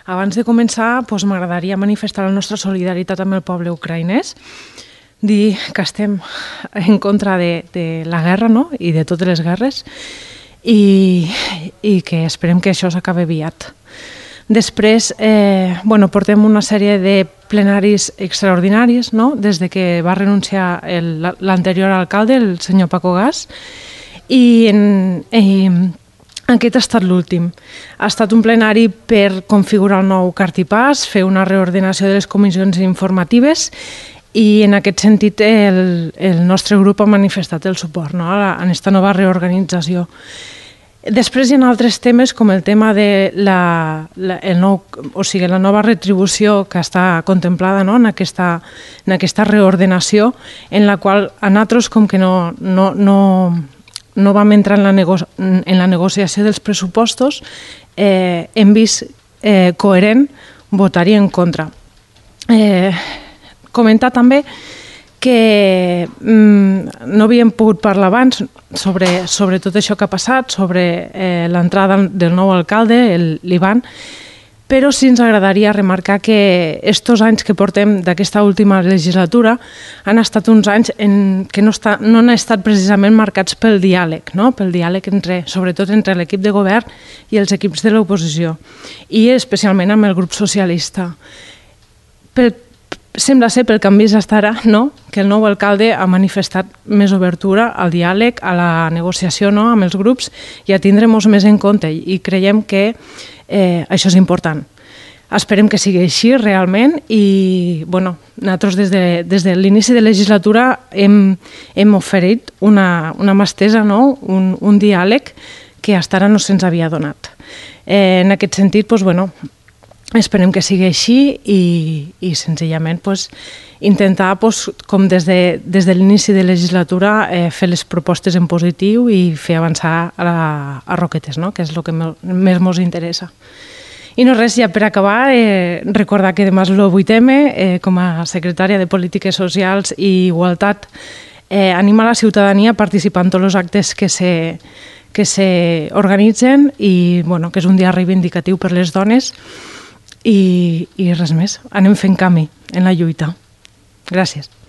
Abans de començar, m'agradaria manifestar la nostra solidaritat amb el poble ucraïnès, dir que estem en contra de la guerra, no?, i de totes les guerres, i que esperem que això s'acabi aviat. Després, portem una sèrie de plenaris extraordinaris, no?, des de que va renunciar l'anterior alcalde, el senyor Paco Gas, i aquest ha estat l'últim. Ha estat un plenari per configurar el nou cartipàs, fer una reordenació de les comissions informatives i en aquest sentit el nostre grup ha manifestat el suport, no?, en aquesta nova reorganització. Després hi ha altres temes com el tema de la nova retribució que està contemplada, no?, en aquesta reordenació, en la qual a nosaltres, com que no vam entrar en la negociació dels pressupostos, hem vist coherent votar-hi en contra. Comentar també que no havíem pogut parlar abans sobre tot això que ha passat, sobre l'entrada del nou alcalde, l'Ivan, però sí ens agradaria remarcar que aquests anys que portem d'aquesta última legislatura han estat uns anys que no han estat precisament marcats pel diàleg, no?, pel diàleg sobretot entre l'equip de govern i els equips de l'oposició, i especialment amb el grup socialista. Sembla ser, pel que hem vist fins ara, no?, que el nou alcalde ha manifestat més obertura al diàleg, a la negociació, no?, amb els grups i a tindre-nos més en compte, i creiem que això és important. Esperem que sigui així realment i nosaltres des de l'inici de legislatura hem oferit una mà estesa, no?, un diàleg que fins ara no se'ns havia donat. En aquest sentit, esperem que sigui així i senzillament intentar, com des de l'inici de legislatura, fer les propostes en positiu i fer avançar a Roquetes, no?, que és el que més ens interessa. I no res, ja per acabar, recordar que demà és el 8M, com a secretària de Polítiques Socials i Igualtat, anima la ciutadania a participar en tots els actes que s'organitzen i que és un dia reivindicatiu per les dones. I res més, anem fent camí en la lluita. Gràcies.